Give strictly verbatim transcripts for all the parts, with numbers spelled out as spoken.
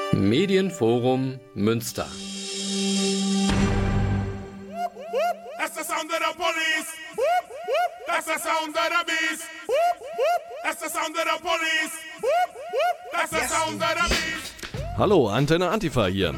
Medienforum Münster. That's the sound of the police. That's the sound of the beast. That's the sound of the police. That's the sound of the beast. Hallo, Antenne Antifa hier.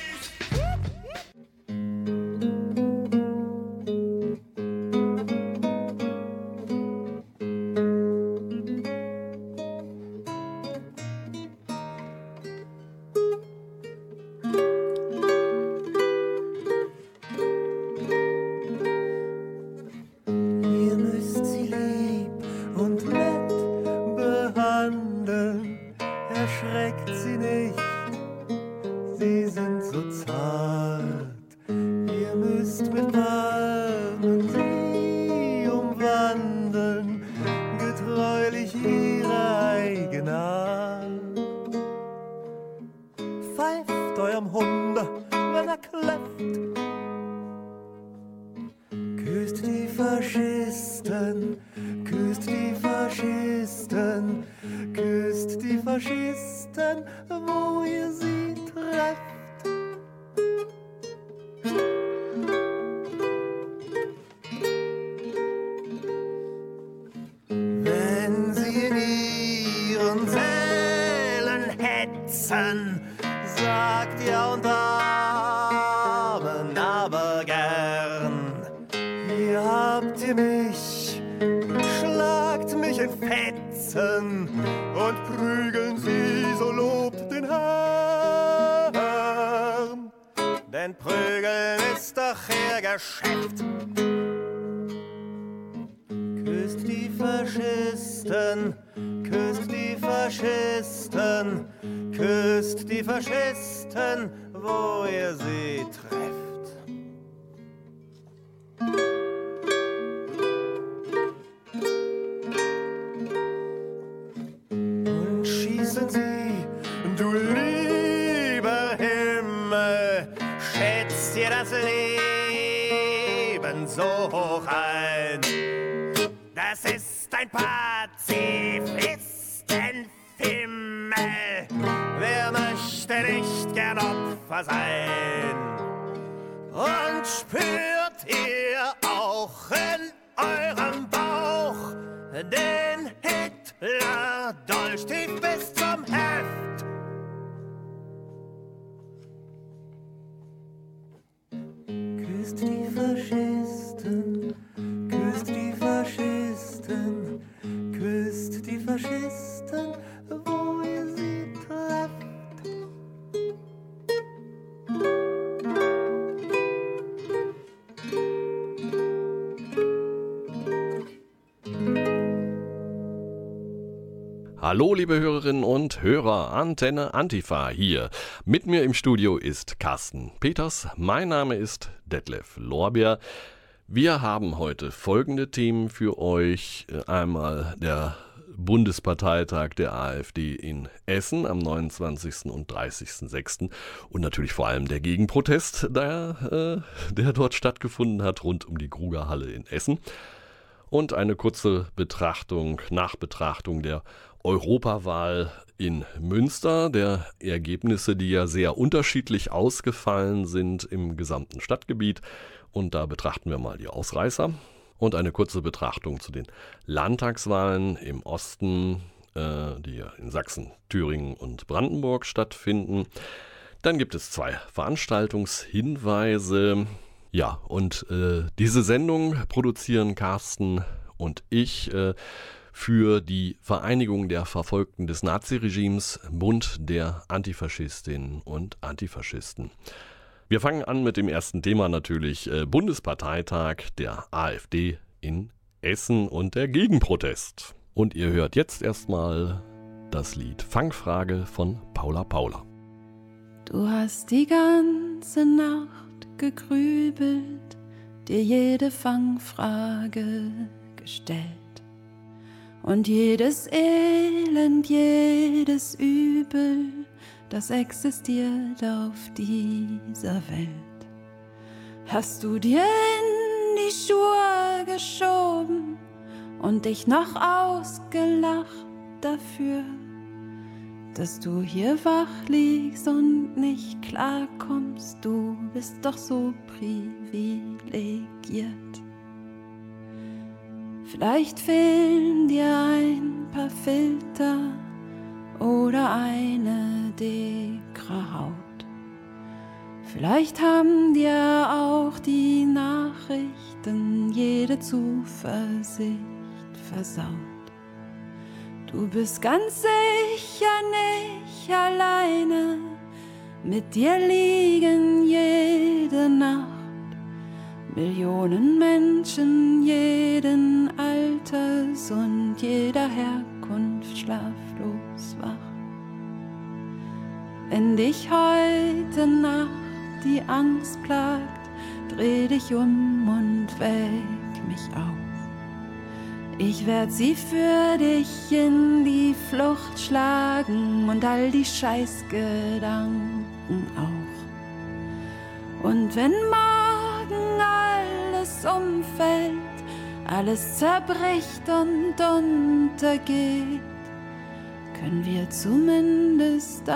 Sagt ihr und Armen aber gern. Hier habt ihr mich, schlagt mich in Fetzen und prügeln sie, so lobt den Herrn. Denn Prügeln ist doch ihr Geschäft. Küsst die Faschisten, küsst die Faschisten, küsst die Faschisten, wo ihr sie trefft. Und schießen sie, du lieber Himmel, schätzt ihr das Leben so hoch ein. Das ist ein Pazifistenfimmel. Wer möchte nicht gern Opfer sein? Und spürt ihr auch in eurem Bauch den Hitler-Dolch tief bis zum Heft? Küsst die Faschisten, küsst die Faschisten, küsst die Faschisten, wo ihr sie trefft. Hallo liebe Hörerinnen und Hörer, Antenne Antifa hier. Mit mir im Studio ist Carsten Peters, mein Name ist Detlef Lorbeer. Wir haben heute folgende Themen für euch. Einmal der Bundesparteitag der AfD in Essen am neunundzwanzigsten und dreißigsten sechsten und natürlich vor allem der Gegenprotest, der, äh, der dort stattgefunden hat, rund um die Krugerhalle in Essen. Und eine kurze Betrachtung, Nachbetrachtung der Europawahl in Münster, der Ergebnisse, die ja sehr unterschiedlich ausgefallen sind im gesamten Stadtgebiet. Und da betrachten wir mal die Ausreißer. Und eine kurze Betrachtung zu den Landtagswahlen im Osten, äh, die ja in Sachsen, Thüringen und Brandenburg stattfinden. Dann gibt es zwei Veranstaltungshinweise. Ja, und äh, diese Sendung produzieren Carsten und ich äh, für die Vereinigung der Verfolgten des Naziregimes, Bund der Antifaschistinnen und Antifaschisten. Wir fangen an mit dem ersten Thema natürlich, äh, Bundesparteitag der AfD in Essen und der Gegenprotest. Und ihr hört jetzt erstmal das Lied Fangfrage von Paula Paula. Du hast die ganze Nacht gegrübelt, dir jede Fangfrage gestellt. Und jedes Elend, jedes Übel, das existiert auf dieser Welt, hast du dir in die Schuhe geschoben und dich noch ausgelacht dafür. dass du hier wach liegst und nicht klarkommst, du bist doch so privilegiert. Vielleicht fehlen dir ein paar Filter oder eine dickere Haut. Vielleicht haben dir auch die Nachrichten jede Zuversicht versaut. Du bist ganz sicher nicht alleine, mit dir liegen jede Nacht Millionen Menschen jeden Alters und jeder Herkunft schlaflos wach. Wenn dich heute Nacht die Angst plagt, dreh dich um und weck mich auf. Ich werd sie für dich in die Flucht schlagen und all die Scheißgedanken auch. Und wenn morgen alles umfällt, alles zerbricht und untergeht, können wir zumindest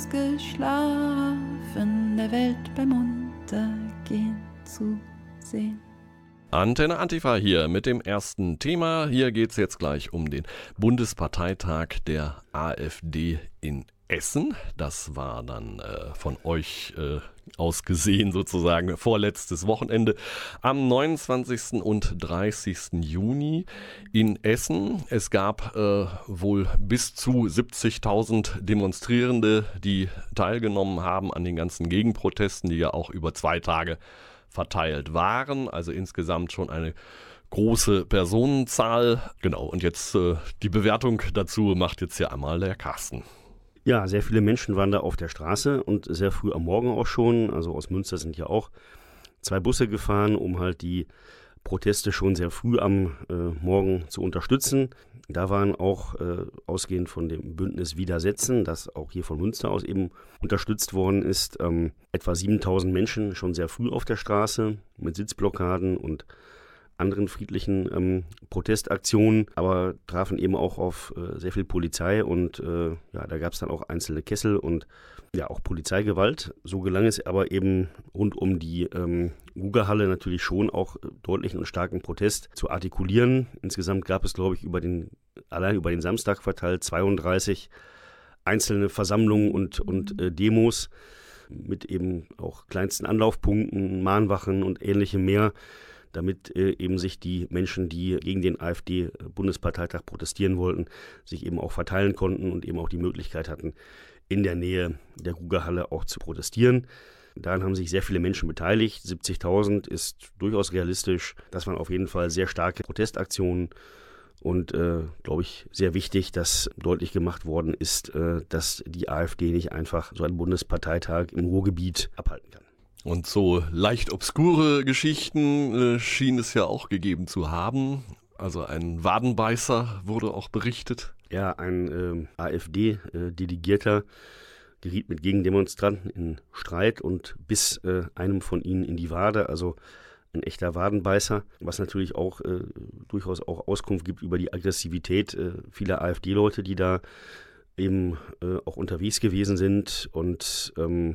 ausgeschlafen der Welt beim Untergehen zusehen. Antenne Antifa hier mit dem ersten Thema. Hier geht es jetzt gleich um den Bundesparteitag der AfD in Essen. Das war dann äh, von euch äh, aus gesehen sozusagen vorletztes Wochenende am neunundzwanzigsten und dreißigsten Juni in Essen. Es gab äh, wohl bis zu siebzigtausend Demonstrierende, die teilgenommen haben an den ganzen Gegenprotesten, die ja auch über zwei Tage verteilt waren. Also insgesamt schon eine große Personenzahl. Genau, und jetzt äh, die Bewertung dazu macht jetzt hier einmal der Carsten. Ja, sehr viele Menschen waren da auf der Straße und sehr früh am Morgen auch schon. Also aus Münster sind ja auch zwei Busse gefahren, um halt die Proteste schon sehr früh am äh, Morgen zu unterstützen. Da waren auch äh, ausgehend von dem Bündnis Widersetzen, das auch hier von Münster aus eben unterstützt worden ist, ähm, etwa siebentausend Menschen schon sehr früh auf der Straße mit Sitzblockaden und anderen friedlichen ähm, Protestaktionen, aber trafen eben auch auf äh, sehr viel Polizei und äh, ja, da gab es dann auch einzelne Kessel und ja auch Polizeigewalt. So gelang es aber eben rund um die ähm, Guga-Halle natürlich schon auch deutlichen und starken Protest zu artikulieren. Insgesamt gab es, glaube ich, über den allein über den Samstag verteilt zweiunddreißig einzelne Versammlungen und, und äh, Demos mit eben auch kleinsten Anlaufpunkten, Mahnwachen und ähnlichem mehr, damit äh, eben sich die Menschen, die gegen den AfD-Bundesparteitag protestieren wollten, sich eben auch verteilen konnten und eben auch die Möglichkeit hatten, in der Nähe der Guga-Halle auch zu protestieren. Daran haben sich sehr viele Menschen beteiligt. siebzigtausend ist durchaus realistisch. Das waren auf jeden Fall sehr starke Protestaktionen und, äh, glaube ich, sehr wichtig, dass deutlich gemacht worden ist, äh, dass die AfD nicht einfach so einen Bundesparteitag im Ruhrgebiet abhalten kann. Und so leicht obskure Geschichten äh, schien es ja auch gegeben zu haben. Also ein Wadenbeißer wurde auch berichtet. Ja, ein äh, AfD-Delegierter äh, geriet mit Gegendemonstranten in Streit und biss äh, einem von ihnen in die Wade, also ein echter Wadenbeißer, was natürlich auch äh, durchaus auch Auskunft gibt über die Aggressivität äh, vieler AfD-Leute, die da eben äh, auch unterwegs gewesen sind und ähm,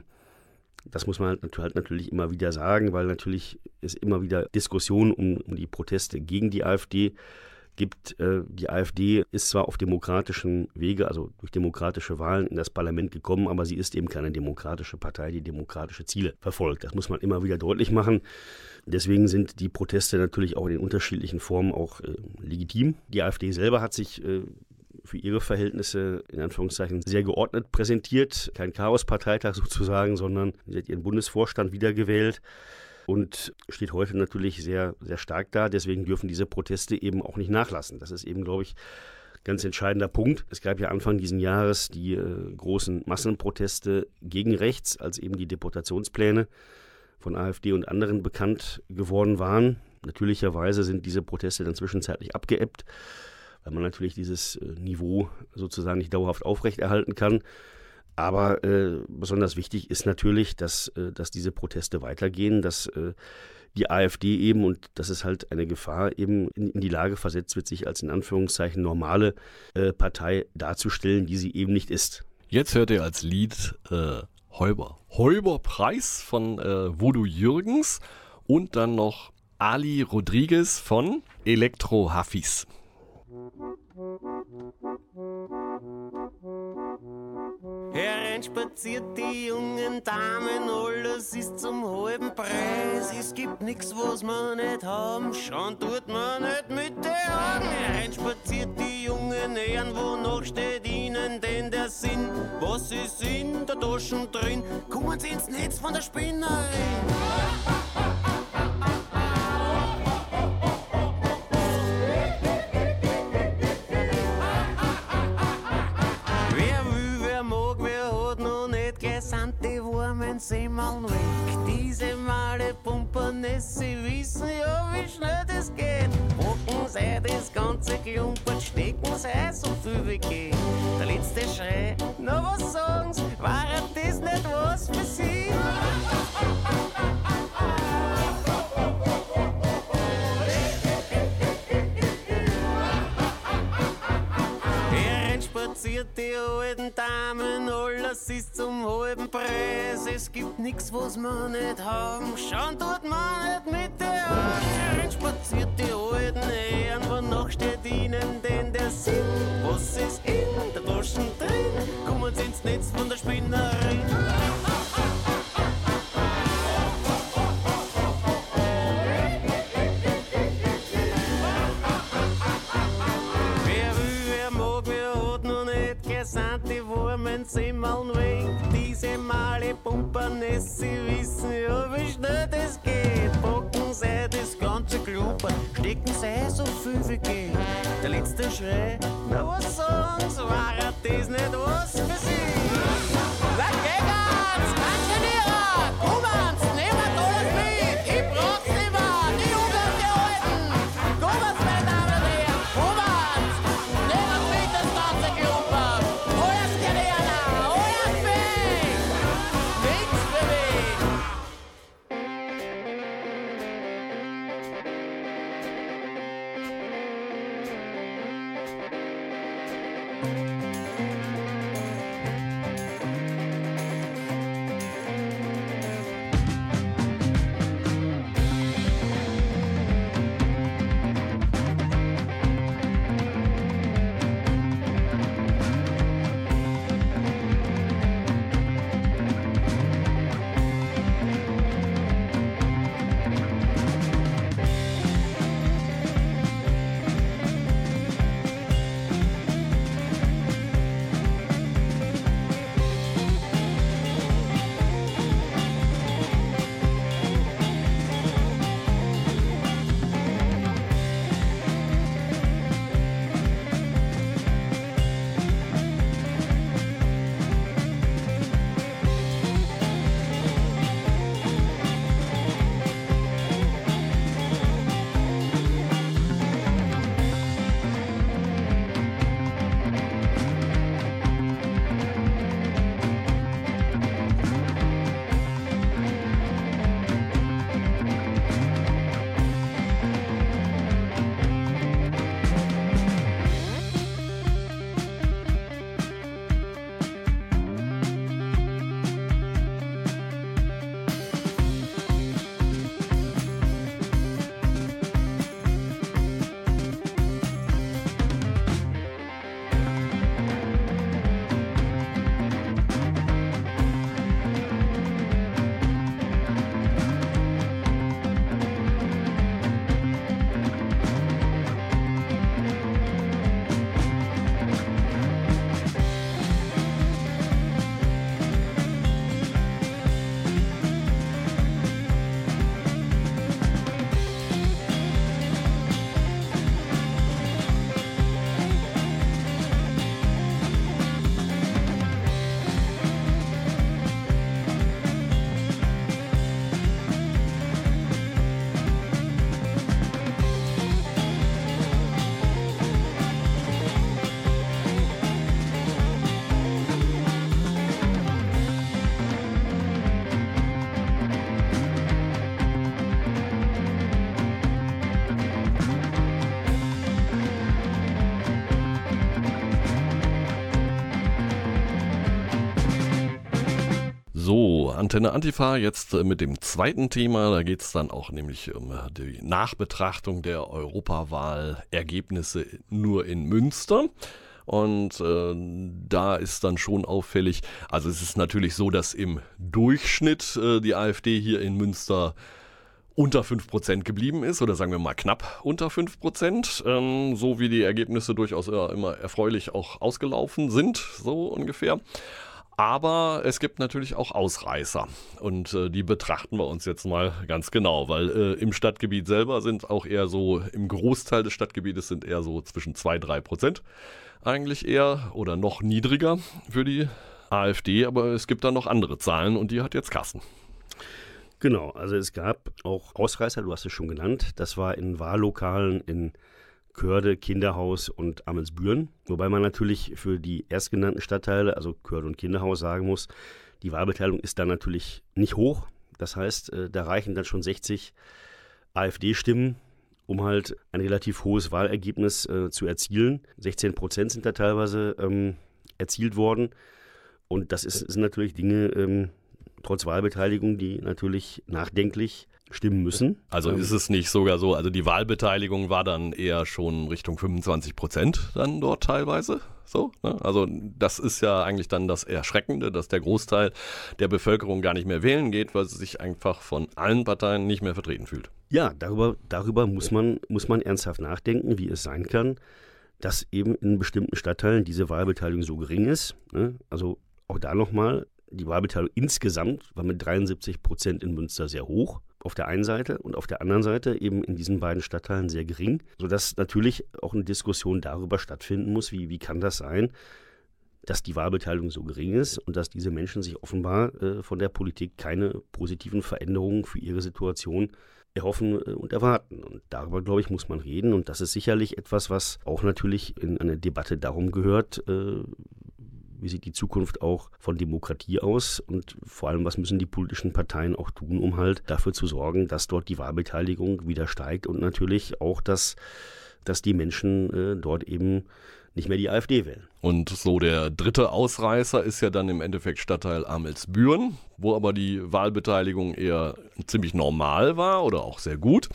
das muss man halt, halt natürlich immer wieder sagen, weil natürlich es immer wieder Diskussionen um, um die Proteste gegen die AfD gibt. Äh, die AfD ist zwar auf demokratischem Wege, also durch demokratische Wahlen in das Parlament gekommen, aber sie ist eben keine demokratische Partei, die demokratische Ziele verfolgt. Das muss man immer wieder deutlich machen. Deswegen sind die Proteste natürlich auch in den unterschiedlichen Formen auch äh, legitim. Die AfD selber hat sich äh, für ihre Verhältnisse in Anführungszeichen sehr geordnet präsentiert. Kein Chaos-Parteitag sozusagen, sondern sie hat ihren Bundesvorstand wiedergewählt und steht heute natürlich sehr, sehr stark da. Deswegen dürfen diese Proteste eben auch nicht nachlassen. Das ist eben, glaube ich, ein ganz entscheidender Punkt. Es gab ja Anfang dieses Jahres die äh, großen Massenproteste gegen rechts, als eben die Deportationspläne von AfD und anderen bekannt geworden waren. Natürlicherweise sind diese Proteste dann zwischenzeitlich abgeebbt, weil man natürlich dieses äh, Niveau sozusagen nicht dauerhaft aufrechterhalten kann. Aber äh, besonders wichtig ist natürlich, dass, äh, dass diese Proteste weitergehen, dass äh, die AfD eben, und das ist halt eine Gefahr, eben in, in die Lage versetzt wird, sich als in Anführungszeichen normale äh, Partei darzustellen, die sie eben nicht ist. Jetzt hört ihr als Lied äh, Heuber. Heuber Preis von äh, Voodoo Jürgens und dann noch Ali Rodriguez von Elektro Hafis. Hereinspaziert die jungen Damen, alles ist zum halben Preis. Es gibt nix, was wir nicht haben, schon tut man nicht mit den Augen. Hereinspaziert die jungen Herren, wonach steht ihnen denn der Sinn? Was ist in der Tasche drin? Kommen sie ins Netz von der Spinnerin. Sehmal weg, diese Male Pumpernes, sie wissen ja, wie schnell das geht. Packen sie das ganze Klumpert, stecken sie so viel wie geht. Der letzte Schrei, na was sagen sie, war das nicht was für sie? Spaziert die alten Damen, alles ist zum halben Preis. Es gibt nix, was wir nicht haben, schauen tut man nicht mit der Augen. Spaziert die alten Herren, wonach steht ihnen denn der Sinn? Was ist in der Tasche drin? Kommen sie ins Netz von der Spinnerin. Die Wurmen sind mal weg, diese Male Pumpernes, sie wissen ja, wie schnell das geht. Packen sie das ganze Klumper, stecken sie so viel wie geht. Der letzte Schrei, na was sagen sie, war das nicht was für sie? Na geht's, Kanzleierer, kommen's, nehmt alles mit, ich brauch's nicht mehr, die Jungen, die Alten. Kommen's, meine Damen und Herren, kommen's, nehmt mit das ganze Klumper. So, Antenne Antifa jetzt mit dem zweiten Thema. Da geht es dann auch nämlich um die Nachbetrachtung der Europawahlergebnisse nur in Münster. Und äh, da ist dann schon auffällig, also es ist natürlich so, dass im Durchschnitt äh, die AfD hier in Münster unter fünf Prozent geblieben ist, oder sagen wir mal knapp unter fünf Prozent, ähm, so wie die Ergebnisse durchaus äh, immer erfreulich auch ausgelaufen sind, so ungefähr. Aber es gibt natürlich auch Ausreißer und äh, die betrachten wir uns jetzt mal ganz genau, weil äh, im Stadtgebiet selber sind auch eher so, im Großteil des Stadtgebietes sind eher so zwischen zwei bis drei Prozent eigentlich eher oder noch niedriger für die AfD, aber es gibt da noch andere Zahlen und die hat jetzt Carsten. Genau, also es gab auch Ausreißer, du hast es schon genannt, das war in Wahllokalen in Körde, Kinderhaus und Amelsbüren. Wobei man natürlich für die erstgenannten Stadtteile, also Körde und Kinderhaus, sagen muss, die Wahlbeteiligung ist da natürlich nicht hoch. Das heißt, da reichen dann schon sechzig AfD-Stimmen, um halt ein relativ hohes Wahlergebnis äh, zu erzielen. sechzehn Prozent sind da teilweise ähm, erzielt worden. Und das ist, sind natürlich Dinge, ähm, trotz Wahlbeteiligung, die natürlich nachdenklich stimmen müssen. Also ist es nicht sogar so, also die Wahlbeteiligung war dann eher schon Richtung fünfundzwanzig Prozent dann dort teilweise, so, ne? Also das ist ja eigentlich dann das Erschreckende, dass der Großteil der Bevölkerung gar nicht mehr wählen geht, weil sie sich einfach von allen Parteien nicht mehr vertreten fühlt. Ja, darüber, darüber muss man, muss man ernsthaft nachdenken, wie es sein kann, dass eben in bestimmten Stadtteilen diese Wahlbeteiligung so gering ist, ne? Also auch da nochmal, die Wahlbeteiligung insgesamt war mit dreiundsiebzig Prozent in Münster sehr hoch. Auf der einen Seite und auf der anderen Seite eben in diesen beiden Stadtteilen sehr gering, sodass natürlich auch eine Diskussion darüber stattfinden muss, wie, wie kann das sein, dass die Wahlbeteiligung so gering ist und dass diese Menschen sich offenbar äh, von der Politik keine positiven Veränderungen für ihre Situation erhoffen äh, und erwarten. Und darüber, glaube ich, muss man reden. Und das ist sicherlich etwas, was auch natürlich in einer Debatte darum gehört, äh, wie sieht die Zukunft auch von Demokratie aus und vor allem, was müssen die politischen Parteien auch tun, um halt dafür zu sorgen, dass dort die Wahlbeteiligung wieder steigt und natürlich auch, dass, dass die Menschen äh, dort eben nicht mehr die AfD wählen. Und so der dritte Ausreißer ist ja dann im Endeffekt Stadtteil Amelsbüren, wo aber die Wahlbeteiligung eher ziemlich normal war oder auch sehr gut.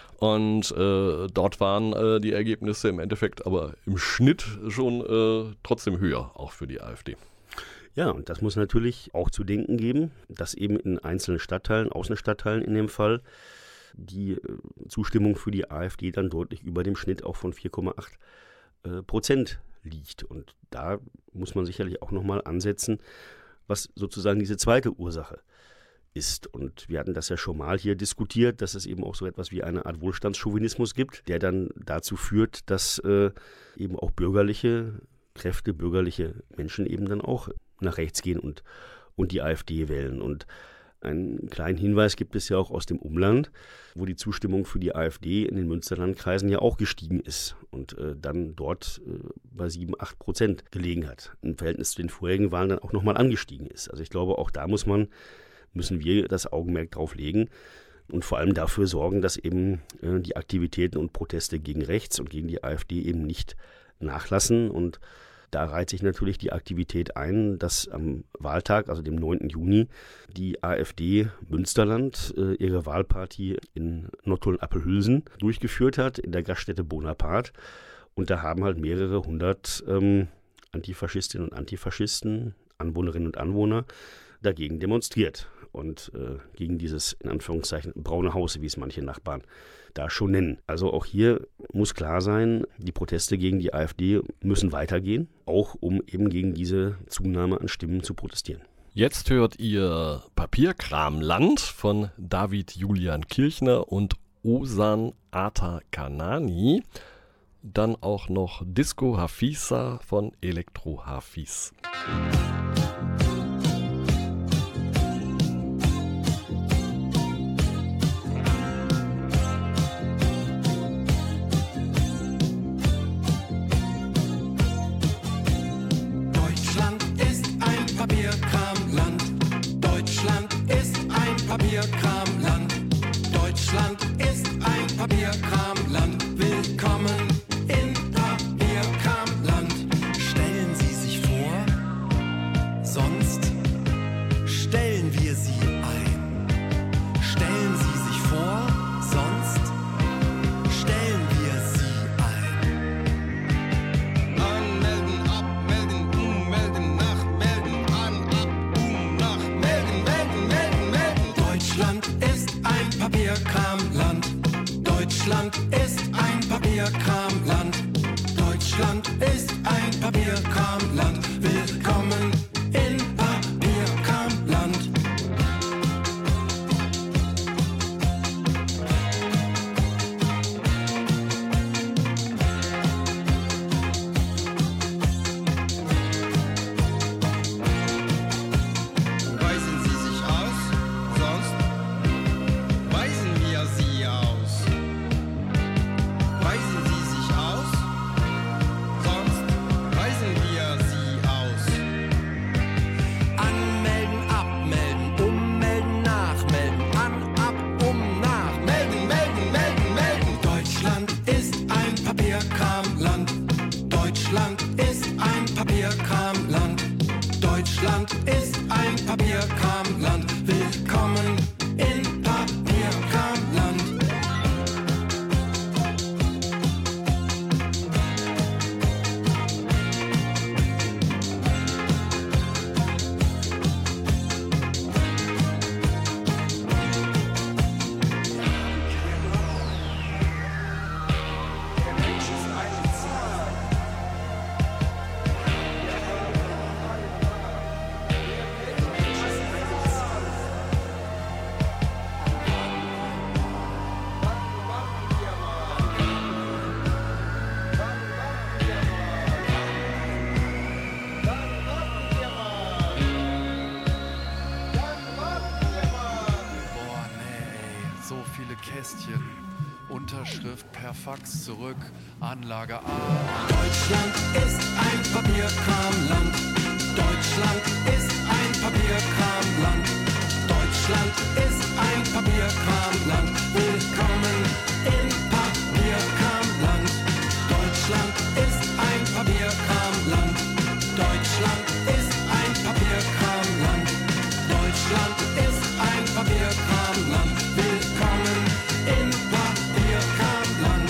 Und äh, dort waren äh, die Ergebnisse im Endeffekt aber im Schnitt schon äh, trotzdem höher, auch für die AfD. Ja, und das muss natürlich auch zu denken geben, dass eben in einzelnen Stadtteilen, Außenstadtteilen in dem Fall, die äh, Zustimmung für die AfD dann deutlich über dem Schnitt auch von vier Komma acht äh, Prozent liegt. Und da muss man sicherlich auch nochmal ansetzen, was sozusagen diese zweite Ursache ist. Und wir hatten das ja schon mal hier diskutiert, dass es eben auch so etwas wie eine Art Wohlstandschauvinismus gibt, der dann dazu führt, dass äh, eben auch bürgerliche Kräfte, bürgerliche Menschen eben dann auch nach rechts gehen und, und die AfD wählen. Und einen kleinen Hinweis gibt es ja auch aus dem Umland, wo die Zustimmung für die AfD in den Münsterlandkreisen ja auch gestiegen ist und äh, dann dort äh, bei sieben, acht Prozent gelegen hat. Im Verhältnis zu den vorherigen Wahlen dann auch nochmal angestiegen ist. Also ich glaube, auch da muss man müssen wir das Augenmerk drauf legen und vor allem dafür sorgen, dass eben äh, die Aktivitäten und Proteste gegen rechts und gegen die AfD eben nicht nachlassen. Und da reiht sich natürlich die Aktivität ein, dass am Wahltag, also dem neunten Juni, die AfD Münsterland äh, ihre Wahlparty in Nottuln-Appelhülsen durchgeführt hat, in der Gaststätte Bonaparte. Und da haben halt mehrere hundert ähm, Antifaschistinnen und Antifaschisten, Anwohnerinnen und Anwohner, dagegen demonstriert und äh, gegen dieses, in Anführungszeichen, braune Haus, wie es manche Nachbarn da schon nennen. Also auch hier muss klar sein, die Proteste gegen die AfD müssen weitergehen, auch um eben gegen diese Zunahme an Stimmen zu protestieren. Jetzt hört ihr Papierkramland von David Julian Kirchner und Osan Atakanani. Dann auch noch Disco Hafisa von Elektro Hafiz. Papierkramland. Deutschland ist ein Papierkramland. Willkommen in Papierkramland. Stellen Sie sich vor, sonst stellen wir sie ein. Stellen Sie sich vor, sonst stellen wir sie ein. Anmelden, abmelden, ummelden, nachmelden, an, ab, um, nach, melden, melden, melden, melden. Deutschland ist ein Papierkramland. Deutschland ist ein Papierkramland. Deutschland ist ein Papierkramland. Willkommen in Papierkramland. Weisen Sie sich aus, sonst weisen wir Sie aus. Weisen Sie sich aus, sonst weisen wir Sie aus. Anmelden, abmelden, ummelden, nachmelden, an, ab, um, nach, melden, melden, melden, melden. Deutschland ist ein Papierkramland. Deutschland ist ein Papierkramland. Deutschland ist ein Papierkramland. Willkommen in Papierkramland. Boah, nee, ey. So viele Kästchen. Unterschrift per Fax zurück. Anlage A. Deutschland ist ein Papierkramland. Deutschland ist ein Papierkramland. Deutschland ist ein Papierkramland. Willkommen in Papierkramland. Deutschland ist ein Papierkramland. Deutschland ist ein Papierkramland. Deutschland ist ein Papierkramland. Willkommen in Papierkramland.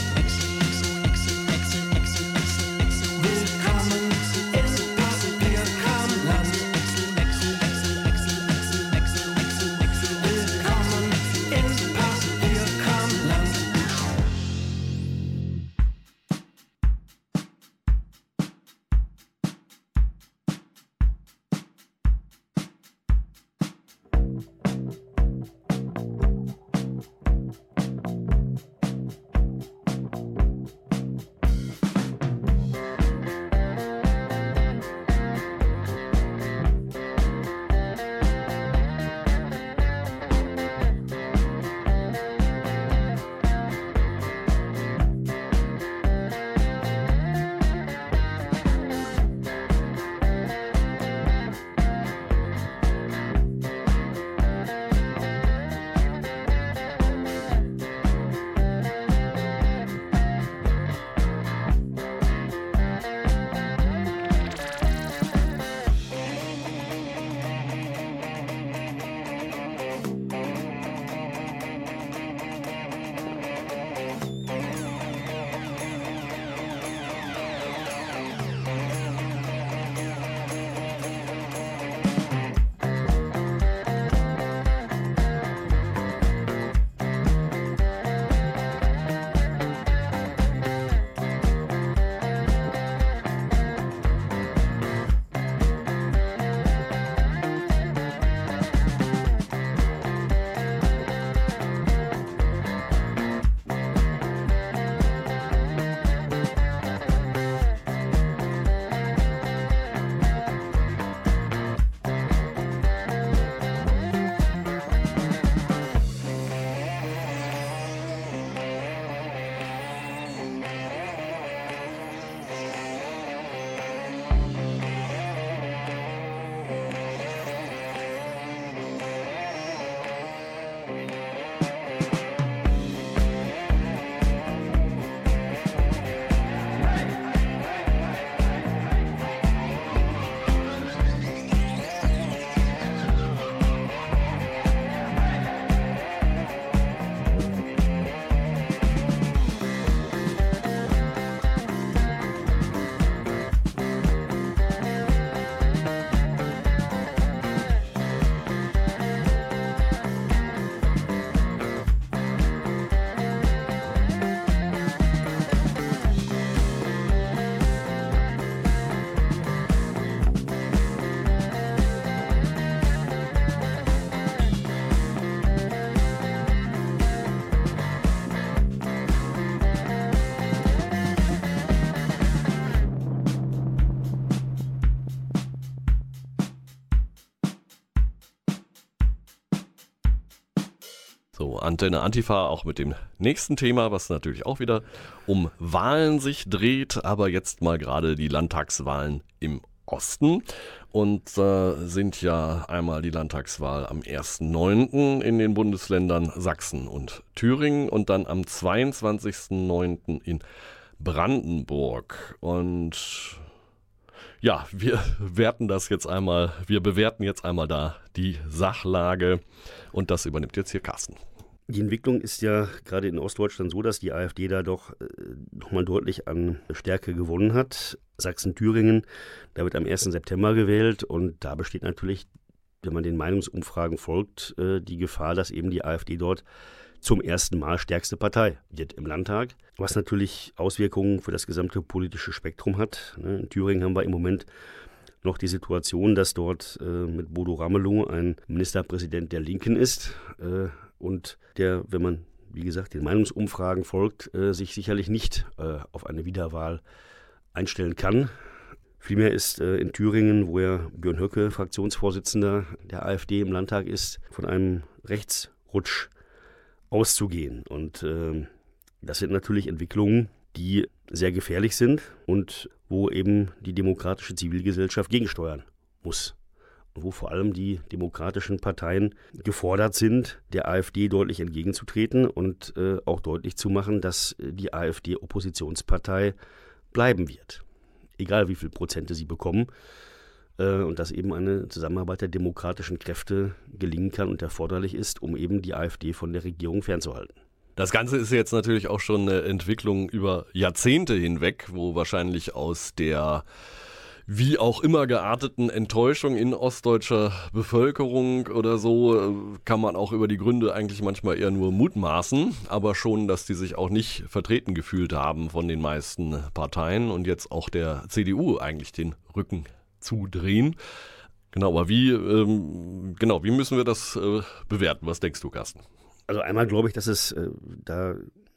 Willkommen in Papierkramland. Willkommen in Papierkramland. So, Antenne Antifa auch mit dem nächsten Thema, was natürlich auch wieder um Wahlen sich dreht, aber jetzt mal gerade die Landtagswahlen im Osten. Und äh, sind ja einmal die Landtagswahl am ersten neunten in den Bundesländern Sachsen und Thüringen und dann am zweiundzwanzigsten neunten in Brandenburg. Und ja, wir werten das jetzt einmal, wir bewerten jetzt einmal da die Sachlage und das übernimmt jetzt hier Carsten. Die Entwicklung ist ja gerade in Ostdeutschland so, dass die AfD da doch äh, nochmal deutlich an Stärke gewonnen hat. Sachsen-Thüringen, da wird am ersten September gewählt und da besteht natürlich, wenn man den Meinungsumfragen folgt, äh, die Gefahr, dass eben die AfD dort zum ersten Mal stärkste Partei wird im Landtag, was natürlich Auswirkungen für das gesamte politische Spektrum hat. In Thüringen haben wir im Moment noch die Situation, dass dort äh, mit Bodo Ramelow ein Ministerpräsident der Linken ist äh, und der, wenn man, wie gesagt, den Meinungsumfragen folgt, äh, sich sicherlich nicht äh, auf eine Wiederwahl einstellen kann. Vielmehr ist äh, in Thüringen, wo ja Björn Höcke Fraktionsvorsitzender der AfD im Landtag ist, von einem Rechtsrutsch auszugehen. Und äh, das sind natürlich Entwicklungen, die sehr gefährlich sind und wo eben die demokratische Zivilgesellschaft gegensteuern muss. Und wo vor allem die demokratischen Parteien gefordert sind, der AfD deutlich entgegenzutreten und äh, auch deutlich zu machen, dass die AfD Oppositionspartei bleiben wird. Egal wie viel Prozente sie bekommen. Äh, und dass eben eine Zusammenarbeit der demokratischen Kräfte gelingen kann und erforderlich ist, um eben die AfD von der Regierung fernzuhalten. Das Ganze ist jetzt natürlich auch schon eine Entwicklung über Jahrzehnte hinweg, wo wahrscheinlich aus der wie auch immer gearteten Enttäuschung in ostdeutscher Bevölkerung oder so kann man auch über die Gründe eigentlich manchmal eher nur mutmaßen, aber schon, dass die sich auch nicht vertreten gefühlt haben von den meisten Parteien und jetzt auch der C D U eigentlich den Rücken zudrehen. Genau, aber wie, ähm, genau, wie müssen wir das äh, bewerten? Was denkst du, Carsten? Also einmal glaube ich, dass es äh, da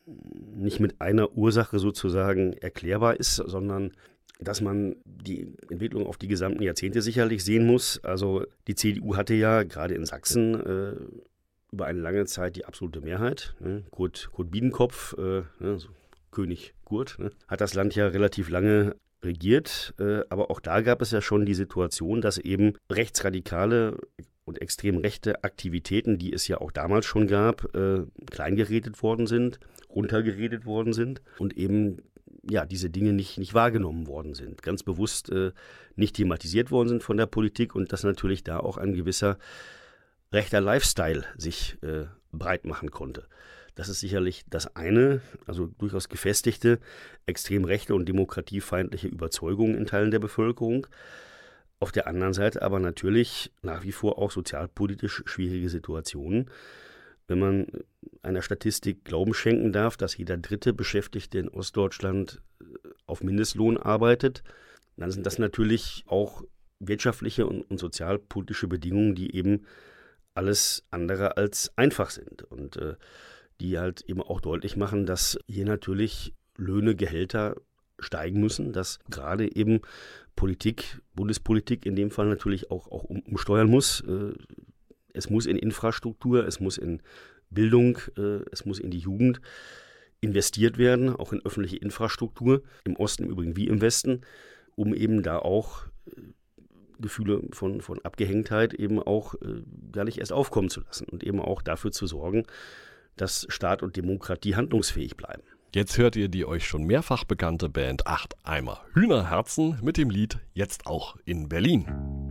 nicht mit einer Ursache sozusagen erklärbar ist, sondern dass man die Entwicklung auf die gesamten Jahrzehnte sicherlich sehen muss. Also die C D U hatte ja gerade in Sachsen äh, über eine lange Zeit die absolute Mehrheit. Ne? Kurt, Kurt Biedenkopf, äh, ne? so König Kurt, ne? hat das Land ja relativ lange regiert. Äh, aber auch da gab es ja schon die Situation, dass eben rechtsradikale und extrem rechte Aktivitäten, die es ja auch damals schon gab, äh, kleingeredet worden sind, runtergeredet worden sind und eben ja, diese Dinge nicht, nicht wahrgenommen worden sind, ganz bewusst äh, nicht thematisiert worden sind von der Politik und dass natürlich da auch ein gewisser rechter Lifestyle sich äh, breit machen konnte. Das ist sicherlich das eine, also durchaus gefestigte, extrem rechte und demokratiefeindliche Überzeugungen in Teilen der Bevölkerung. Auf der anderen Seite aber natürlich nach wie vor auch sozialpolitisch schwierige Situationen. Wenn man einer Statistik Glauben schenken darf, dass jeder dritte Beschäftigte in Ostdeutschland auf Mindestlohn arbeitet, dann sind das natürlich auch wirtschaftliche und, und sozialpolitische Bedingungen, die eben alles andere als einfach sind und äh, die halt eben auch deutlich machen, dass hier natürlich Löhne, Gehälter steigen müssen, dass gerade eben Politik, Bundespolitik in dem Fall natürlich auch, auch um, umsteuern muss. Äh, Es muss in Infrastruktur, es muss in Bildung, äh, es muss in die Jugend investiert werden, auch in öffentliche Infrastruktur, im Osten im Übrigen wie im Westen, um eben da auch äh, Gefühle von, von Abgehängtheit eben auch äh, gar nicht erst aufkommen zu lassen und eben auch dafür zu sorgen, dass Staat und Demokratie handlungsfähig bleiben. Jetzt hört ihr die euch schon mehrfach bekannte Band acht Eimer Hühnerherzen mit dem Lied Jetzt auch in Berlin.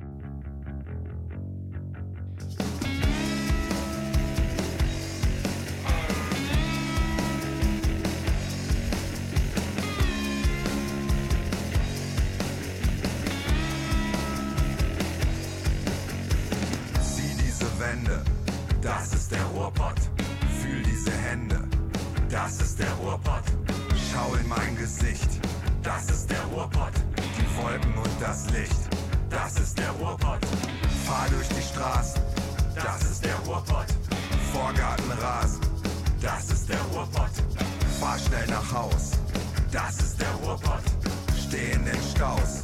Das ist der Ruhrpott. Fühl diese Hände. Das ist der Ruhrpott. Schau in mein Gesicht. Das ist der Ruhrpott. Die Wolken und das Licht. Das ist der Ruhrpott. Fahr durch die Straßen. Das ist der Ruhrpott. Vorgartenrasen. Das ist der Ruhrpott. Fahr schnell nach Haus. Das ist der Ruhrpott. Steh in den Staus.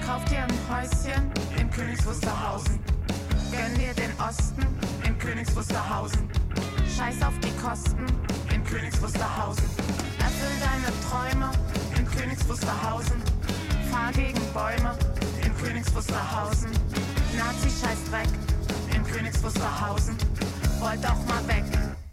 Kauf dir ein Häuschen in Königs Wusterhausen. Gönn dir den Osten in Königs Wusterhausen. Scheiß auf die Kosten in Königs Wusterhausen. Erfüll deine Träume in Königs Wusterhausen. Fahr gegen Bäume in Königs Wusterhausen. Nazi-Scheißdreck in Königs Wusterhausen. Wollt auch mal weg.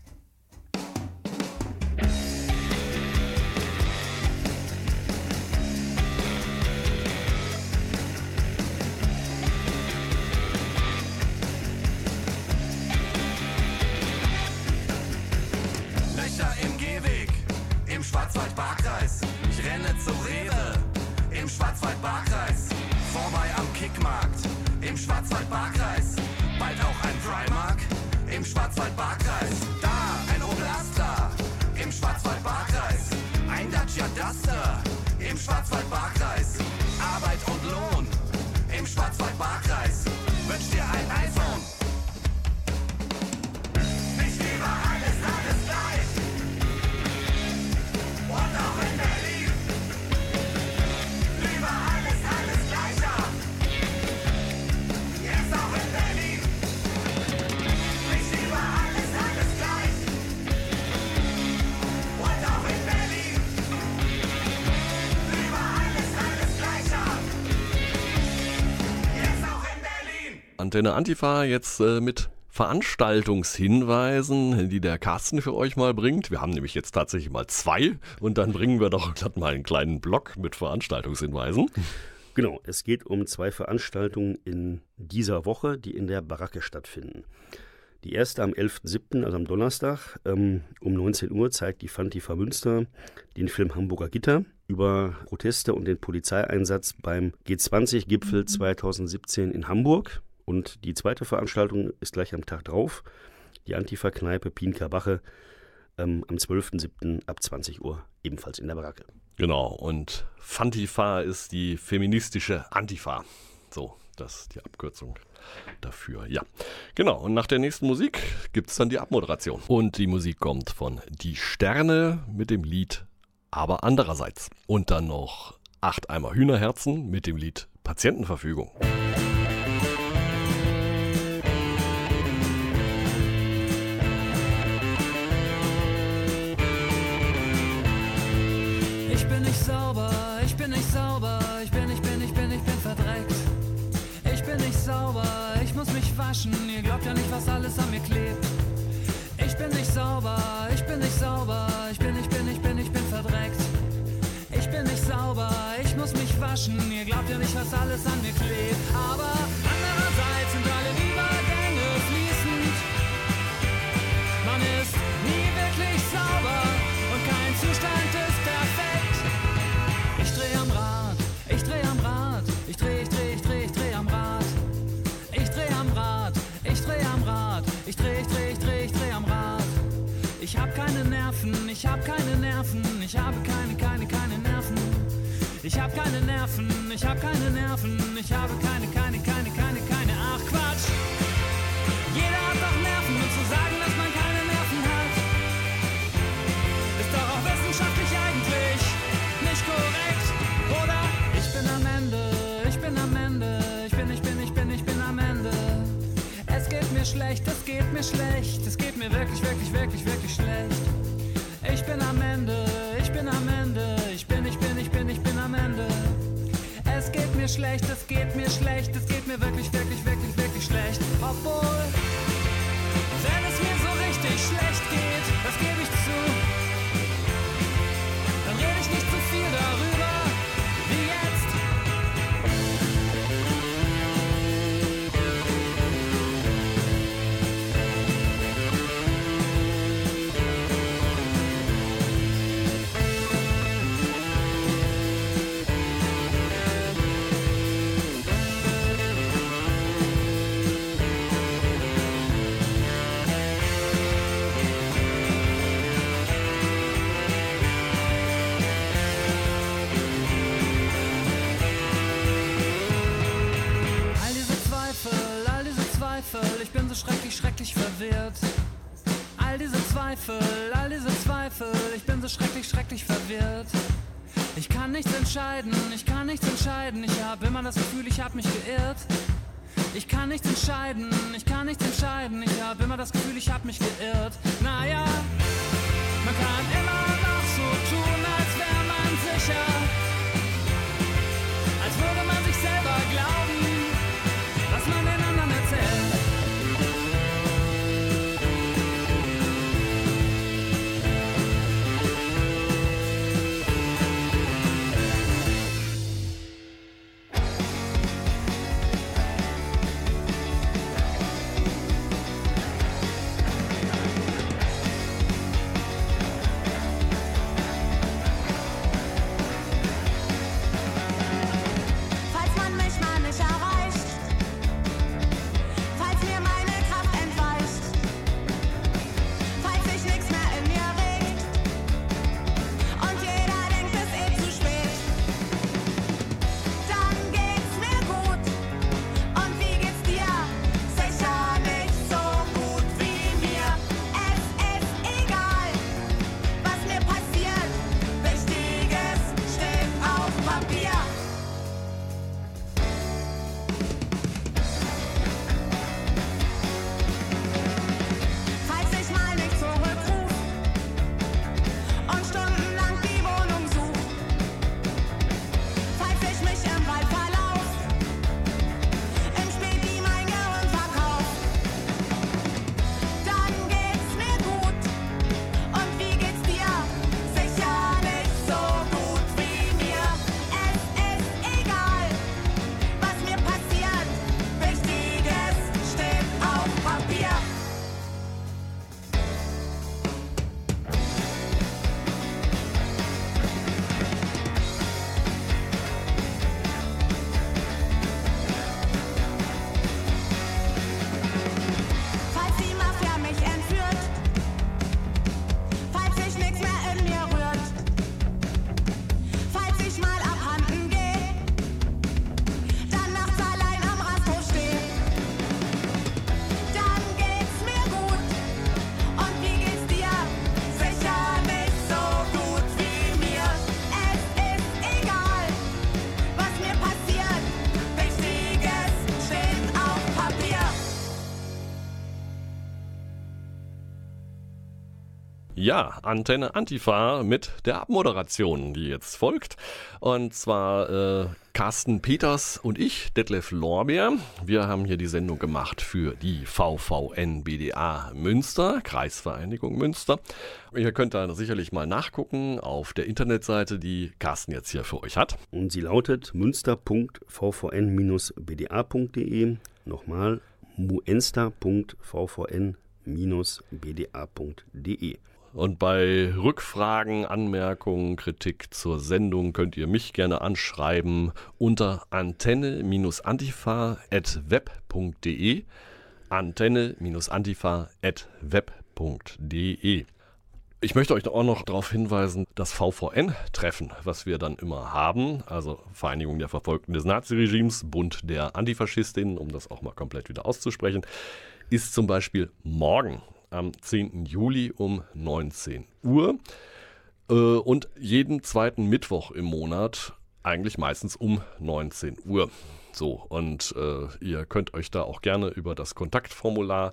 Löcher im Gehweg, im Schwarzwald-Barkreis. Ich renne zur Rewe, im Schwarzwald-Barkreis. Vorbei am Kickmarkt, im Schwarzwald-Barkreis. Bald auch ein Primark, im Schwarzwald-Barkreis. Da ein Opel Astra, im Schwarzwald-Barkreis. Ein Dacia Duster, im Schwarzwald-Barkreis. Arbeit und Lohn, im Schwarzwald-Barkreis. Wünsch dir ein iPhone. Ich liebe alles, alles gleich. Und auch in Berlin. Lieber alles, alles gleicher. Jetzt auch in Berlin. Ich liebe alles, alles gleich. Und auch in Berlin. Lieber alles, alles gleicher. Jetzt auch in Berlin. Antenne Antifa jetzt äh, mit Veranstaltungshinweisen, die der Carsten für euch mal bringt. Wir haben nämlich jetzt tatsächlich mal zwei und dann bringen wir doch glatt mal einen kleinen Block mit Veranstaltungshinweisen. Genau, es geht um zwei Veranstaltungen in dieser Woche, die in der Baracke stattfinden. Die erste am elften siebten, also am Donnerstag, ähm, um neunzehn Uhr zeigt die Fantifa Münster den Film Hamburger Gitter über Proteste und den Polizeieinsatz beim G zwanzig-Gipfel zweitausendsiebzehn in Hamburg. Und die zweite Veranstaltung ist gleich am Tag drauf, die Antifa-Kneipe Pienker Bache ähm, am zwölften siebten ab zwanzig Uhr, ebenfalls in der Baracke. Genau, und Fantifa ist die feministische Antifa. So, das ist die Abkürzung dafür. Ja, genau. Und nach der nächsten Musik gibt es dann die Abmoderation. Und die Musik kommt von Die Sterne mit dem Lied Aber andererseits. Und dann noch acht Eimer Hühnerherzen mit dem Lied Patientenverfügung. Ich bin nicht sauber, ich bin nicht sauber, ich bin, ich bin, ich bin, ich bin verdreckt. Ich bin nicht sauber, ich muss mich waschen, ihr glaubt ja nicht, was alles an mir klebt. Ich bin nicht sauber, ich bin nicht sauber, ich bin, ich bin, ich bin, ich bin verdreckt. Ich bin nicht sauber, ich muss mich waschen, ihr glaubt ja nicht, was alles an mir klebt. Aber andererseits sind alle Übergänge fließend. Man ist nie wirklich sauber und kein Zustand ist perfekt. Ich dreh am Rad, ich dreh am Rad, ich dreh, ich dreh, ich dreh, ich dreh am Rad. Ich dreh am Rad, ich dreh am Rad, ich dreh, ich dreh, ich dreh, ich dreh am Rad. Ich hab keine Nerven, ich hab keine Nerven, ich habe keine, keine, keine Nerven. Ich hab keine Nerven, ich hab keine Nerven, ich habe keine, keine, keine, keine, keine. Ach Quatsch! Jeder hat doch Nerven und zu sagen, dass man keine Nerven hat, ist doch auch wissenschaftlich eigentlich nicht korrekt, oder? Ich bin am Ende, ich bin am Ende, ich bin, ich bin, ich bin, ich bin am Ende. Es geht mir schlecht, es geht mir schlecht, es geht mir wirklich, wirklich, wirklich, wirklich schlecht. Ich bin am Ende, ich bin am Ende, ich bin, ich bin, ich bin, ich bin am Ende. Es geht mir schlecht, es geht mir schlecht, es geht mir wirklich, wirklich, wirklich, wirklich schlecht. Obwohl, wenn es mir so richtig schlecht geht, das gebe ich zu, dann rede ich nicht zu viel darüber, wie jetzt. Ich bin so schrecklich, schrecklich verwirrt. All diese Zweifel, all diese Zweifel, ich bin so schrecklich, schrecklich verwirrt. Ich kann nichts entscheiden, ich kann nichts entscheiden. Ich hab immer das Gefühl, ich hab mich geirrt. Ich kann nichts entscheiden, ich kann nichts entscheiden. Ich hab immer das Gefühl, ich hab mich geirrt. Naja, man kann immer noch so tun, als wäre man sicher. Als würde man sich selber glauben, was man den anderen erzählt. Ja, Antenne Antifa mit der Abmoderation, die jetzt folgt. Und zwar äh, Carsten Peters und ich, Detlef Lorbeer. Wir haben hier die Sendung gemacht für die V V N B D A Münster, Kreisvereinigung Münster. Ihr könnt da sicherlich mal nachgucken auf der Internetseite, die Carsten jetzt hier für euch hat. Und sie lautet münster punkt v v n bindestrich b d a punkt d e. Nochmal muenster punkt v v n bindestrich b d a punkt d e. Und bei Rückfragen, Anmerkungen, Kritik zur Sendung könnt ihr mich gerne anschreiben unter antenne antifa at web punkt d e. antenne antifa at web punkt d e. Ich möchte euch auch noch darauf hinweisen, das V V N-Treffen, was wir dann immer haben, also Vereinigung der Verfolgten des Naziregimes, Bund der Antifaschistinnen, um das auch mal komplett wieder auszusprechen, ist zum Beispiel morgen am zehnten Juli um neunzehn Uhr äh, und jeden zweiten Mittwoch im Monat, eigentlich meistens um neunzehn Uhr. So, und äh, ihr könnt euch da auch gerne über das Kontaktformular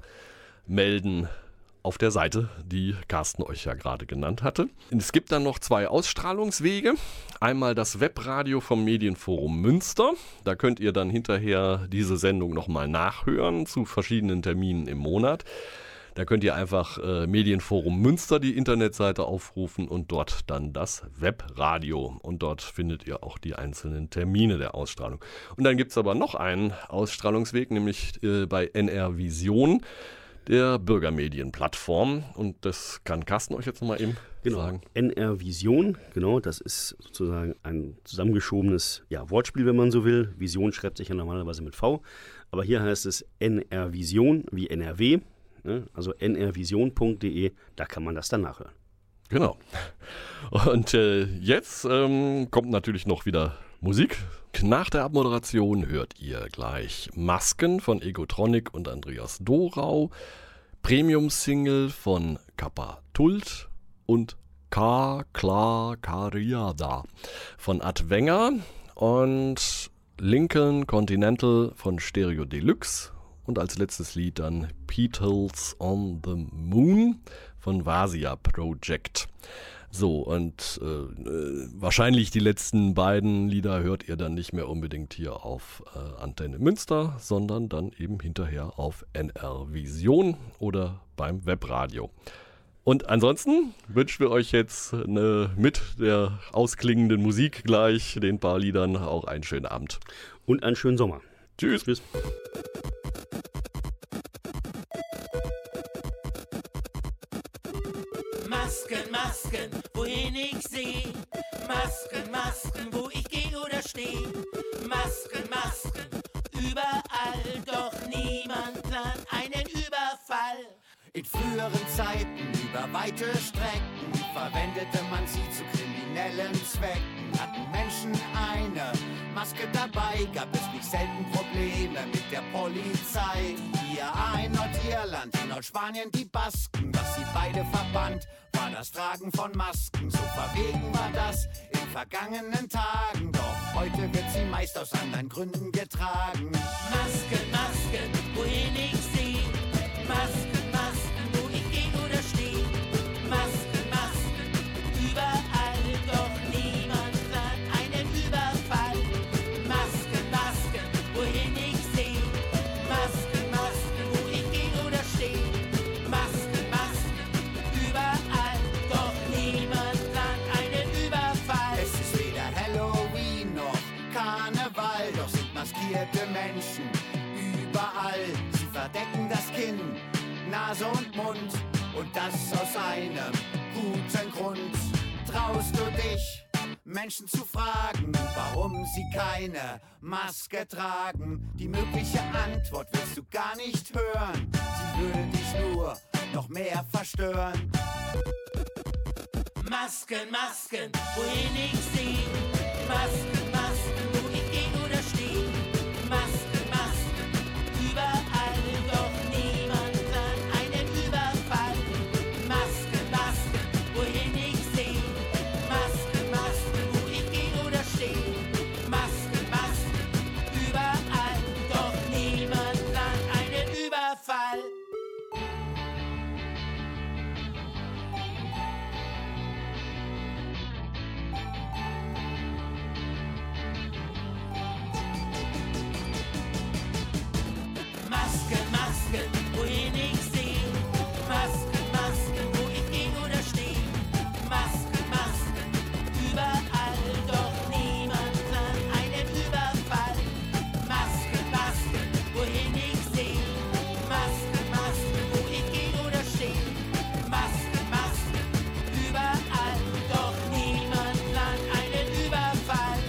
melden auf der Seite, die Carsten euch ja gerade genannt hatte. Es gibt dann noch zwei Ausstrahlungswege. Einmal das Webradio vom Medienforum Münster. Da könnt ihr dann hinterher diese Sendung nochmal nachhören zu verschiedenen Terminen im Monat. Da könnt ihr einfach äh, Medienforum Münster, die Internetseite, aufrufen und dort dann das Webradio. Und dort findet ihr auch die einzelnen Termine der Ausstrahlung. Und dann gibt es aber noch einen Ausstrahlungsweg, nämlich äh, bei N R Vision, der Bürgermedienplattform. Und das kann Carsten euch jetzt nochmal eben genau. sagen. N R Vision, genau, das ist sozusagen ein zusammengeschobenes ja, Wortspiel, wenn man so will. Vision schreibt sich ja normalerweise mit V. Aber hier heißt es N R Vision wie N R W. Also n r vision punkt d e, da kann man das dann nachhören. Genau. Und äh, jetzt ähm, kommt natürlich noch wieder Musik. Nach der Abmoderation hört ihr gleich Masken von Egotronic und Andreas Dorau, Premium-Single von Kappa Tult und Ka Kla Kariada von Ad Wenger und Lincoln Continental von Stereo Deluxe und als letztes Lied dann Petals on the Moon von Vasia Project. So, und äh, wahrscheinlich die letzten beiden Lieder hört ihr dann nicht mehr unbedingt hier auf äh, Antenne Münster, sondern dann eben hinterher auf N R Vision oder beim Webradio. Und ansonsten wünschen wir euch jetzt eine, mit der ausklingenden Musik gleich, den paar Liedern, auch einen schönen Abend. Und einen schönen Sommer. Tschüss. Tschüss. Masken, Masken, wohin ich seh. Masken, Masken, wo ich geh oder steh. Masken, Masken, überall, doch niemand plant einen Überfall. In früheren Zeiten über weite Strecken verwendete man sie zu kriminellen Zwecken. Hatten Menschen eine Maske dabei, gab es nicht selten Probleme mit der Polizei. Hier in Nordirland, in Nordspanien die Basken. Was sie beide verband, war das Tragen von Masken. So verwegen war das in vergangenen Tagen. Doch heute wird sie meist aus anderen Gründen getragen. Masken, Masken, wohin ich seh. Masken, Masken, wo ich geh oder steh. Masken, Masken, überall, doch niemand plant einen Überfall. Masken, Masken, wohin ich seh. Masken, Masken, wo ich geh oder steh. Masken, Masken, überall, doch niemand plant einen Überfall. Es ist weder Halloween noch Karneval, doch sind maskierte Menschen überall. Sie verdecken das Kinn, Nase und Mund und das aus einem guten Grund. Traust du dich, Menschen zu fragen, warum sie keine Maske tragen? Die mögliche Antwort willst du gar nicht hören. Sie würde dich nur noch mehr verstören. Masken, Masken, wohin ich seh. Masken, Masken, wo ich geh oder steh. Masken, Masken, überall, doch niemand plant einen Überfall. Masken, Masken, wohin ich seh. Masken, Masken, wo ich geh oder steh. Masken, Masken, überall, doch niemand plant einen Überfall. Masken, Masken, wohin ich seh. Masken, Masken, wo ich geh oder steh. Masken, Masken, überall, doch niemand plant einen Überfall. Masken, Masken, wohin ich seh. Masken, Masken, wo ich geh oder steh. Masken, Masken, überall, doch niemand plant einen Überfall.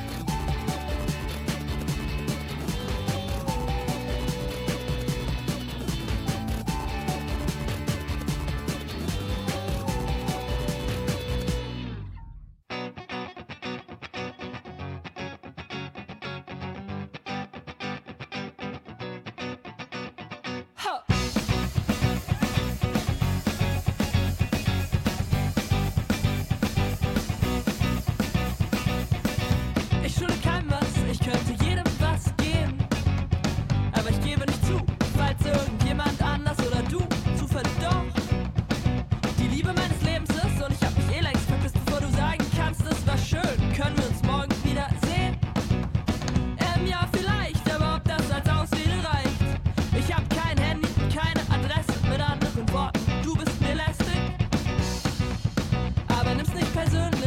Ich schulde keinem was, ich könnte jedem was geben. Aber ich gebe nicht zu, falls irgendjemand anders oder du zufällig doch die Liebe meines Lebens ist. Und ich hab mich eh längst verpisst, bevor du sagen kannst, es war schön. Können wir uns morgen wieder sehen? Ähm, ja, vielleicht, aber ob das als Ausrede reicht. Ich hab kein Handy, keine Adresse, mit anderen Worten, du bist mir lästig. Aber nimm's nicht persönlich.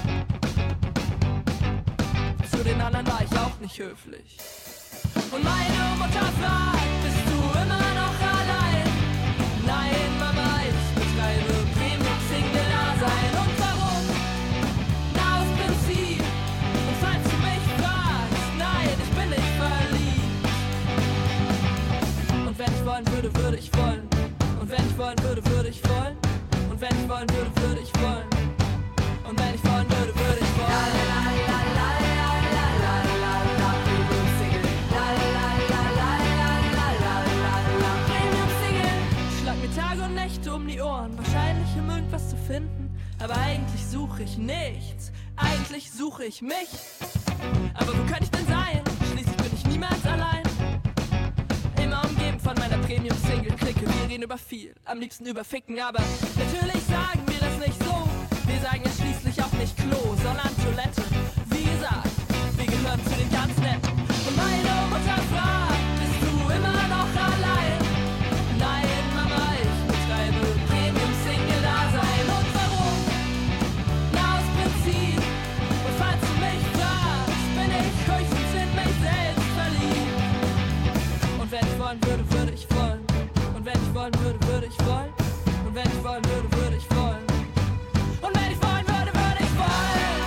Zu den anderen war ich auch nicht höflich. Und meine Mutter fragt, bist du immer noch allein? Nein, Mama, ich betreibe Premium-Single-Dasein. Und warum? Na, aus Prinzip. Und falls du mich fragst, nein, ich bin nicht verliebt. Und wenn ich wollen würde, würde ich wollen. Und wenn ich wollen würde, würde ich wollen. Und wenn ich wollen würde, würde ich wollen. Und wenn ich wollen würde, würde ich wollen. La, la, la, la, la, la, la, la, la, Premium-Single. La, la, la, la, la, la, la, la, la, Premium-Single. Schlag mir Tage und Nächte um die Ohren, wahrscheinlich um irgendwas zu finden. Aber eigentlich suche ich nichts, eigentlich suche ich mich. Aber wo könnte ich denn sein? Schließlich bin ich niemals allein. Immer umgeben von meiner Premium-Single-Clique. Wir reden über viel, am liebsten über Ficken. Aber natürlich sagen wir das nicht so. Wir sagen ja schließlich auch nicht Klo, sondern Toilette. Wie gesagt, wir gehören zu den ganz Netten. Und meine Mutter fragt, bist du immer noch allein? Nein, Mama, ich betreibe Premium-Single-Dasein. Und warum? Na, aus Prinzip. Und falls du mich fragst, bin ich höchstens in mich selbst verliebt. Und wenn ich wollen würde, würde ich wollen. Und wenn ich wollen würde, würde ich wollen. Und wenn ich wollen würde, würde ich wollen. Und wenn ich wollen würde, würde ich wollen.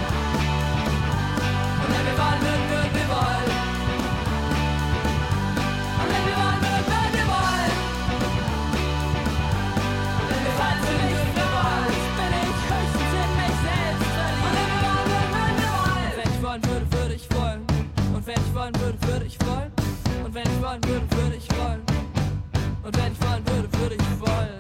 Und wenn wir wollen würden, würden wir wollen. Und wenn wir wollen würden, würden wir wollen. Und wenn wir fallen für mich wollen, bin ich höchstens in mich selbst verliebt. Und wenn wir wollen würden, würden wir wollen. Und wenn ich wollen würde, würde ich wollen. Und wenn ich wollen würde, würde ich wollen. Und wenn ich wollen würde, würde ich wollen. Und wenn ich wollen würde, würde ich wollen.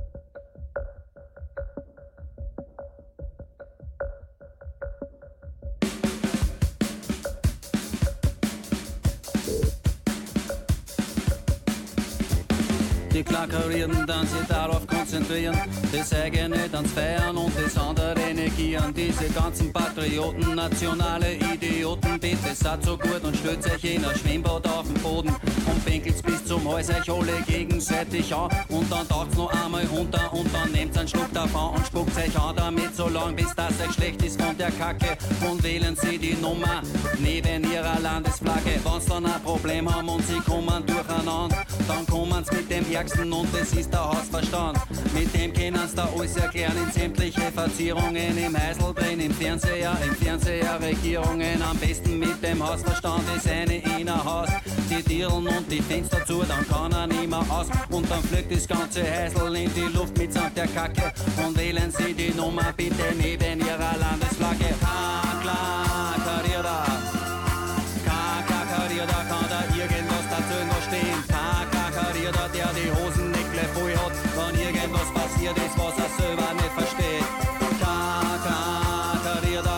Die Klackerierten dann sich darauf konzentrieren, das eigene ans Feiern und das andere negieren. Diese ganzen Patrioten, nationale Idioten, bitte seid so gut und stellt euch in ein Schwimmbad auf den Boden und pinkelt's bis zum Hals euch alle gegenseitig an und dann taucht's noch einmal runter und dann nehmt einen Schluck davon und spuckt euch an damit so lang, bis das euch schlecht ist von der Kacke und wählen sie die Nummer neben ihrer Landesflagge. Wenn's dann ein Problem haben und sie kommen durcheinander, dann kommen's mit dem Ärgsten und das ist der Hausverstand. Mit dem können's da alles erklären in sämtliche Verzierungen, im Heisel drin, im Fernseher, im Fernseher Regierungen. Am besten mit dem Hausverstand ist eine in ein Haus. Die Türen und die Fenster zu, dann kann er nimmer aus. Und dann fliegt das ganze Heisel in die Luft mitsamt der Kacke. Und wählen Sie die Nummer bitte neben Ihrer Landesflagge. Kakarierda, Kakarierda, kann da irgendwas dazu noch stehen? Kakarierda, der die Hosen nicht gleich voll hat, wenn irgendwas passiert ist, was er selber nicht versteht. Kakarierda,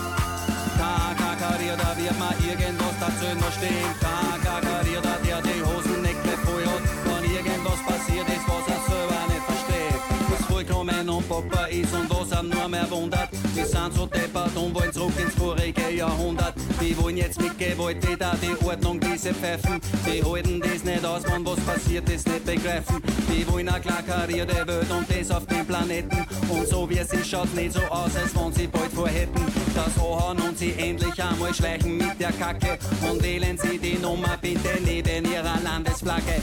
Kakarierda, wird mal irgendwas dazu noch stehen? Kakarierda, der die Hosen nicht gleich voll hat, wenn irgendwas passiert ist, was er selber nicht versteht. Was vollkommen unpackbar ist und was einem nur mehr wundert, die sind so deppert und wollen zurück ins vorige Jahrhundert. Die wollen jetzt mit Gewalt wieder die Ordnung, diese Pfeifen. Die halten das nicht aus, wenn was passiert ist, nicht begreifen. Die wollen eine klakarierte Welt und das auf dem Planeten. Und so wie es ist, schaut nicht so aus, als wenn sie bald vorhätten das anhauen und sie endlich einmal schleichen mit der Kacke. Und wählen sie die Nummer bitte neben ihrer Landesflagge.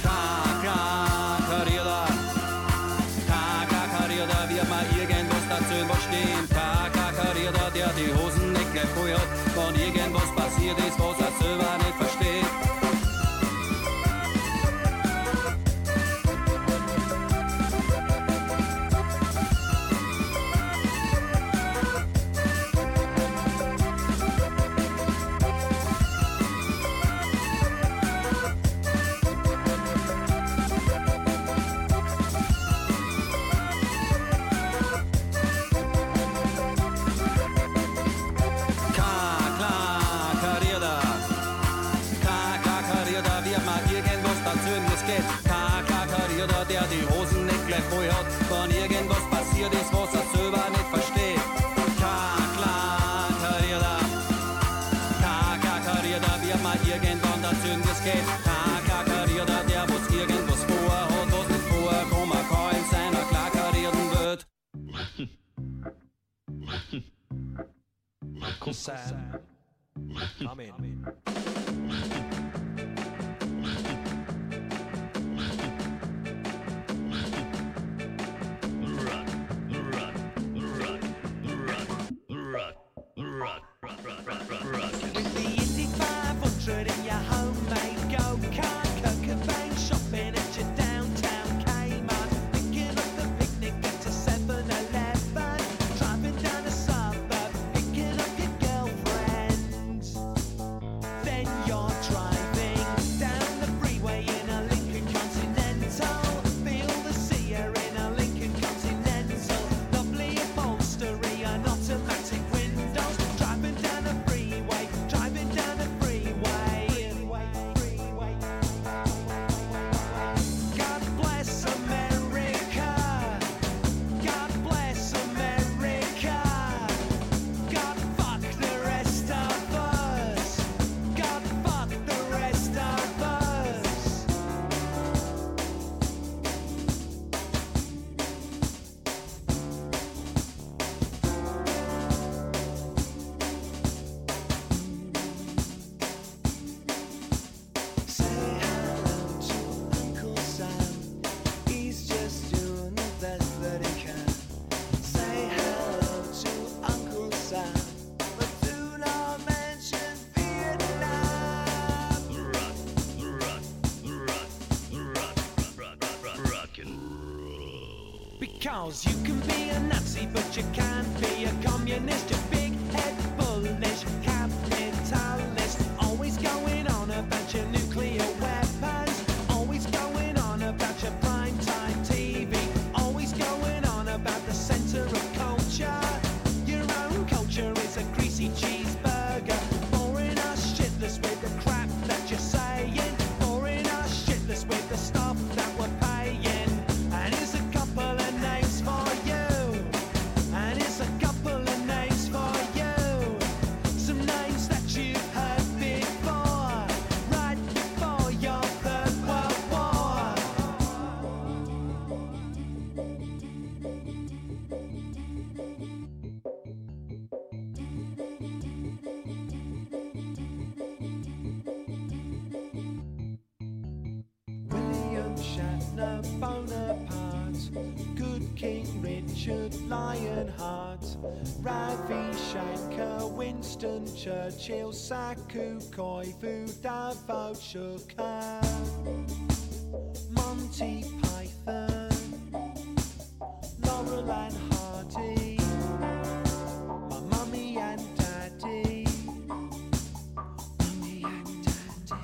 Kakarierda, Kakarierda, wird mal irgendwas dazu was stehen? Kakarierda, der die Hosen nicht gleich voll hat, wenn irgendwas passiert ist, was er selber nicht versteht. Kakarierda, der die Hosen nicht gleich voll hat, wenn irgendwas passiert ist, was er selber nicht versteht. Kakarierda, Kakarierda, wird mal irgendwann dazu, wie es geht. Kakarierda, der was irgendwas vorhat, was nicht vorkommen kann in seiner klakarierten Welt. Sam, come in. Because you can be a Nazi, but you can't be a communist. You're big-head, bullish, capitalist. Always going on about your nuclear weapons. Always going on about your primetime T V. Always going on about the center of culture. Your own culture is a greasy cheeseburger. Boring us shitless with the crap that you're saying. Boring us shitless with the stuff that we're paying. And here's a couple of names for you. And here's a couple of names for you. Some names that you've heard before, right before your Third World War. William Shatner, Bonaparte, Good King Richard, Lionheart, Ravi Shankar, Winston Churchill, Saku Koivu, Davao Shukar, Monty Python, Laurel and Hardy, my mummy and daddy, mummy and daddy.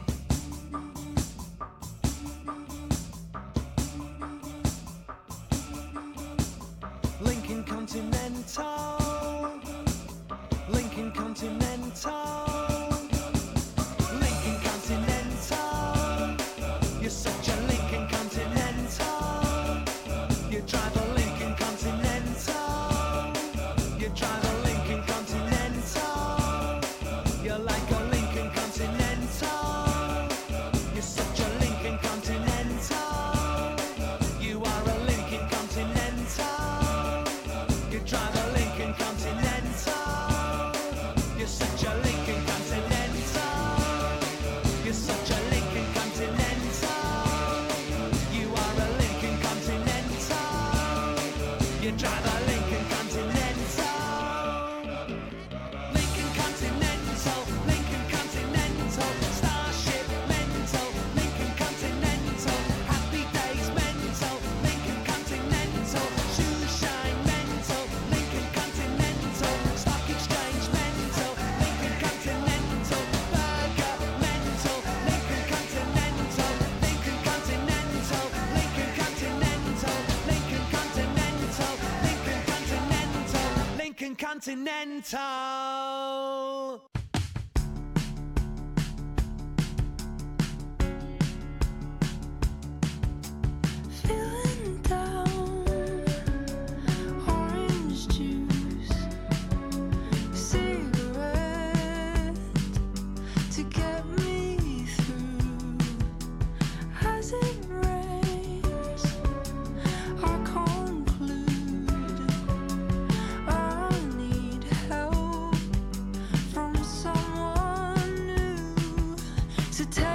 Lincoln Continental, Lincoln Continental, Lincoln Continental. You're such a Lincoln Continental. You drive a Lincoln Continental. You drive a Lincoln Continental. You're like a Lincoln Continental. You're such a Lincoln Continental. You are a Lincoln Continental. You drive a Lincoln Continental. You're such a Lincoln Continental. You're such a Lincoln Continental. You are a Lincoln Continental. You drive a Lincoln Continental. Lincoln Continental, Lincoln Continental, Starship mental, Lincoln Continental, Happy Days mental, Lincoln Continental, Shoe Shine mental, Lincoln Continental, Stock Exchange mental, Lincoln Continental, Burger mental, Lincoln Continental, Lincoln Continental, Lincoln Continental, Lincoln Continental, Lincoln Continental, Lincoln Continental. Feeling down, orange juice, cigarette to get me through. As it rains, I conclude I need help from someone new to tell